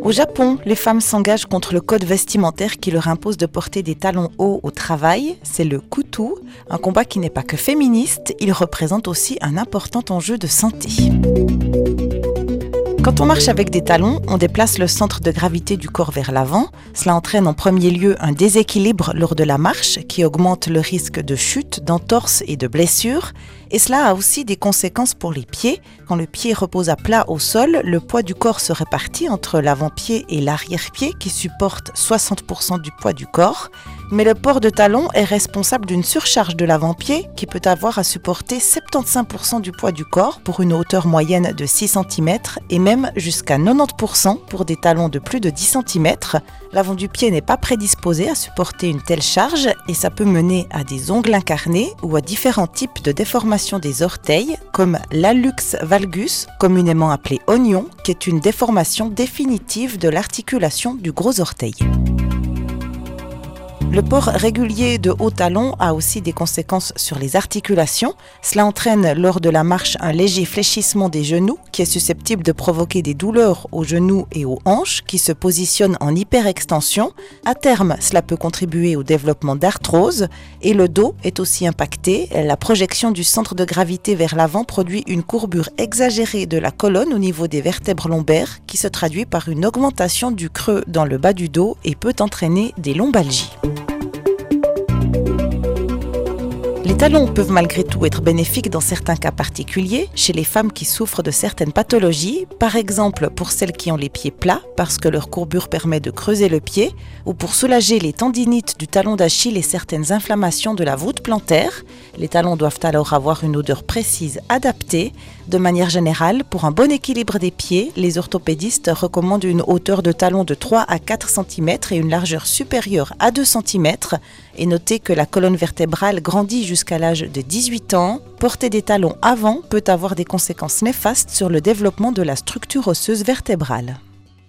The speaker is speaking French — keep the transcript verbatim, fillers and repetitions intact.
Au Japon, les femmes s'engagent contre le code vestimentaire qui leur impose de porter des talons hauts au travail. C'est le kutu, un combat qui n'est pas que féministe, il représente aussi un important enjeu de santé. Quand on marche avec des talons, on déplace le centre de gravité du corps vers l'avant. Cela entraîne en premier lieu un déséquilibre lors de la marche qui augmente le risque de chute, d'entorse et de blessure. Et cela a aussi des conséquences pour les pieds. Quand le pied repose à plat au sol, le poids du corps se répartit entre l'avant-pied et l'arrière-pied qui supportent soixante pour cent du poids du corps. Mais le port de talons est responsable d'une surcharge de l'avant-pied qui peut avoir à supporter soixante-quinze pour cent du poids du corps pour une hauteur moyenne de six centimètres et même jusqu'à quatre-vingt-dix pour cent pour des talons de plus de dix centimètres. L'avant du pied n'est pas prédisposé à supporter une telle charge et ça peut mener à des ongles incarnés ou à différents types de déformations des orteils comme l'hallux valgus, communément appelé oignon, qui est une déformation définitive de l'articulation du gros orteil. Le port régulier de hauts talons a aussi des conséquences sur les articulations. Cela entraîne lors de la marche un léger fléchissement des genoux qui est susceptible de provoquer des douleurs aux genoux et aux hanches qui se positionnent en hyperextension. À terme, cela peut contribuer au développement d'arthrose et le dos est aussi impacté. La projection du centre de gravité vers l'avant produit une courbure exagérée de la colonne au niveau des vertèbres lombaires qui se traduit par une augmentation du creux dans le bas du dos et peut entraîner des lombalgies. Les talons peuvent malgré tout être bénéfiques dans certains cas particuliers, chez les femmes qui souffrent de certaines pathologies, par exemple pour celles qui ont les pieds plats parce que leur courbure permet de creuser le pied, ou pour soulager les tendinites du talon d'Achille et certaines inflammations de la voûte plantaire. Les talons doivent alors avoir une odeur précise adaptée. De manière générale, pour un bon équilibre des pieds, les orthopédistes recommandent une hauteur de talon de trois à quatre centimètres et une largeur supérieure à deux centimètres. Et notez que la colonne vertébrale grandit jusqu'à l'âge de dix-huit ans. Porter des talons avant peut avoir des conséquences néfastes sur le développement de la structure osseuse vertébrale.